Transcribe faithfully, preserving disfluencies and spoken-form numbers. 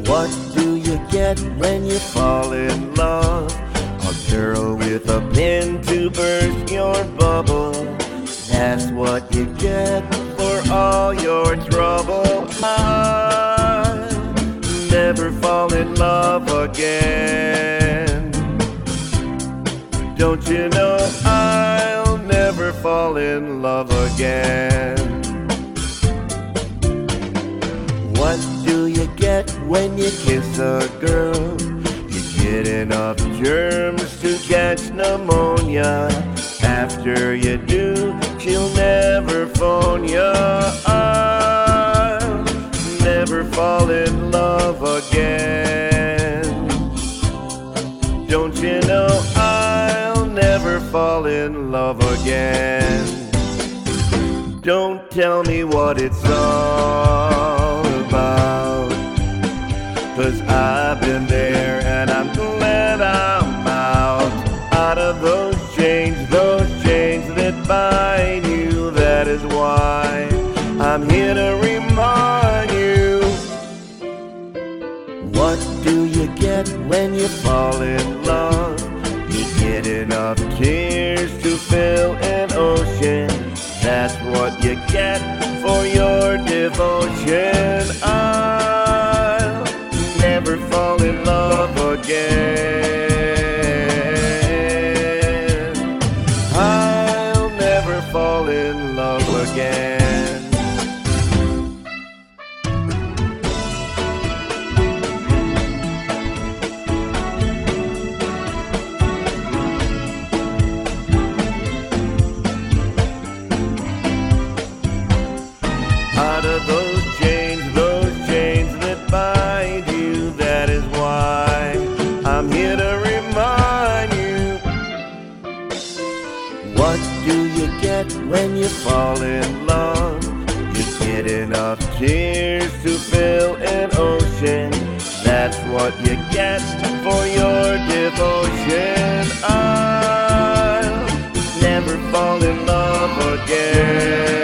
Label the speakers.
Speaker 1: What do you get when you fall in love? A girl with a pin to burst your bubble. That's what you get for all your trouble. I'll never fall in love again. Don't you know I'll never fall in love again? What do you get when you kiss a girl? You get enough germs to catch pneumonia. After you do, she'll never phone you. I'll never fall in love again. Don't you know I'll never fall in love again? Don't tell me what it's all about, 'cause I've been there and I'm glad I'm out. Out of those chains, those chains that bind you. That is why I'm here to remind you. What do you get when you fall in love? You get enough tears to fill an ocean. That's what you get for your devotion. I'll never fall in love again. I'll never fall in love again. Out of those chains, those chains that bind you. That is why I'm here to remind you. What do you get when you fall in love? You get enough tears to fill an ocean. That's what you get for your devotion. I'll never fall in love again.